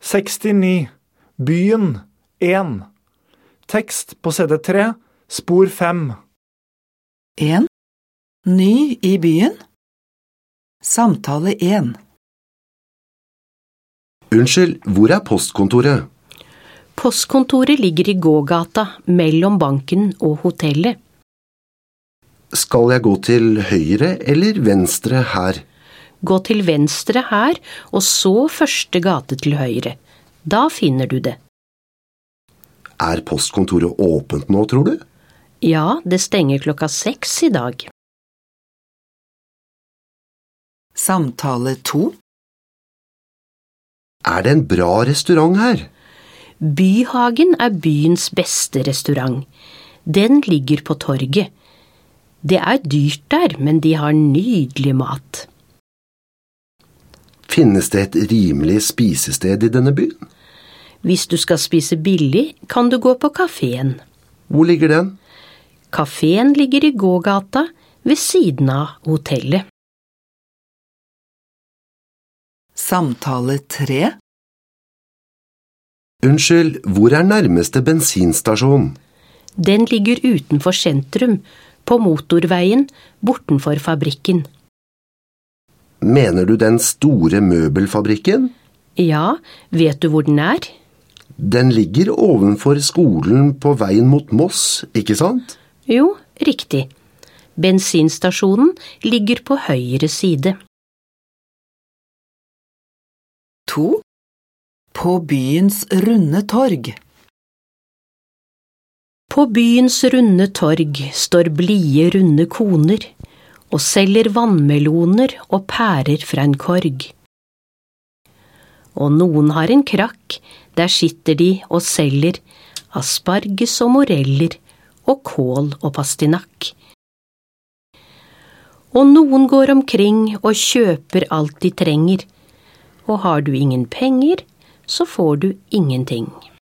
69. Byen 1. Tekst på CD3, spor 5. 1. Ny i byen. Samtale 1. Unnskyld, hvor postkontoret? Postkontoret ligger i gågata mellom banken og hotellet. Skal jeg gå til høyre eller venstre her? Gå til venstre her, og så første gate til høyre. Da finner du det. Er postkontoret åpent nå, tror du? Ja, det stenger 6:00 i dag. Samtale 2. Er det en bra restaurant her? Byhagen er byens beste restaurant. Den ligger på torget. Det er dyrt der, men de har nydelig mat. Finnes det et rimelig spisested i denne byen? Hvis du skal spise billig, kan du gå på kaféen. Hvor ligger den? Kaféen ligger i gågata ved siden av hotellet. Samtale 3. Unnskyld, hvor er nærmeste bensinstasjon? Den ligger utenfor sentrum, på motorveien, bortenfor fabrikken. Mener du den store møbelfabrikken? Ja, vet du hvor den er? Den ligger ovenfor skolen på veien mot Moss, ikke sant? Jo, riktig. Bensinstasjonen ligger på høyre side. 2. På byens runde torg. På byens runde torg står blide runde koner og selger vannmeloner og pærer fra en korg. Og noen har en krakk, der sitter de og selger asparges og moreller og kål og pastinakk. Og noen går omkring og kjøper alt de trenger, og har du ingen penger, så får du ingenting.